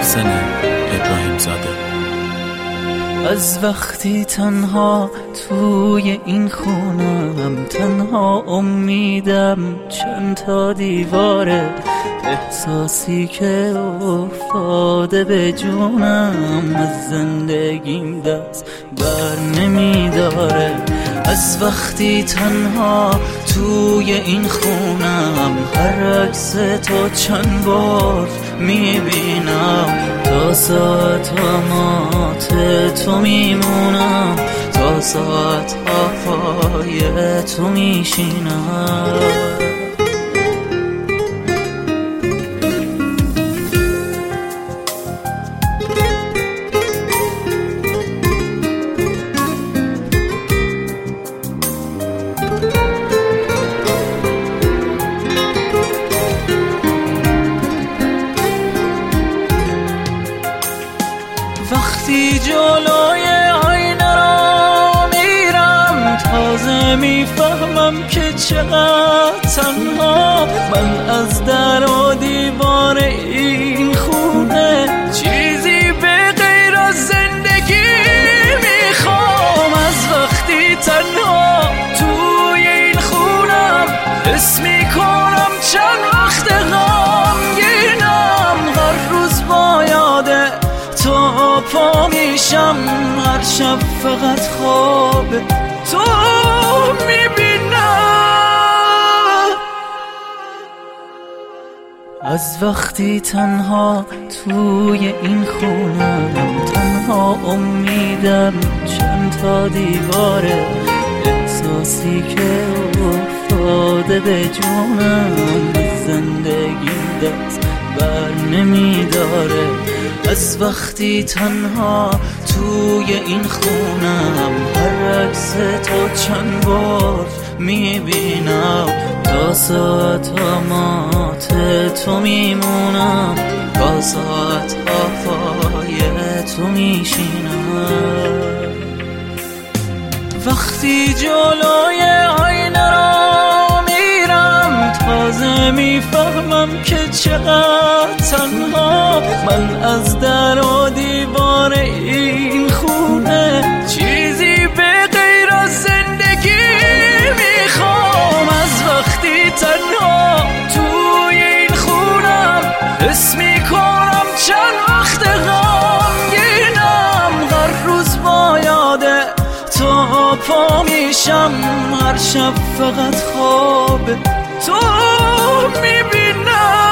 محسن ابراهیم زاده. از وقتی تنها توی این خونم، تنها امیدم چند تا دیواره، احساسی که افتاده به جونم، از زندگیم دست بر نمیداره. از وقتی تنها توی این خونم، هر عکس تو چند بار میبینم، تا ساعت ها مات تو میمونم، تا ساعت ها پای تو میشینم. وقتی جلوی آینه را میرم، تازه میفهمم که چقدر تنها من، از در و دیوار این خونه چیزی به غیر از زندگی میخوام. از وقتی تنها توی این خونم، حس میکنم چند وقت غمگینم، هر روز با یاده تو پا میشم، هر شب فقط خواب تو میبینم. از وقتی تنها توی این خونم، تنها امیدم چند تا دیواره، احساسی که افتاده به جونم، زندگیم دست بر نمیداره. از وقتی تنها توی این خونم، هر عکس تو چند بار میبینم، تا ساعت ها مات تو میمونم، تا ساعت ها پای تو میشینم. وقتی جلوی آینه را میرم، تازه میفهمم که چقدر تنها من، از در و دیوار این خونه چیزی به غیر از زندگی میخوام. از وقتی تنها توی این خونم، حس میکنم چند وقت غمگینم، هر روز با یاده تو پا میشم، هر شب فقط خواب تو میبینم.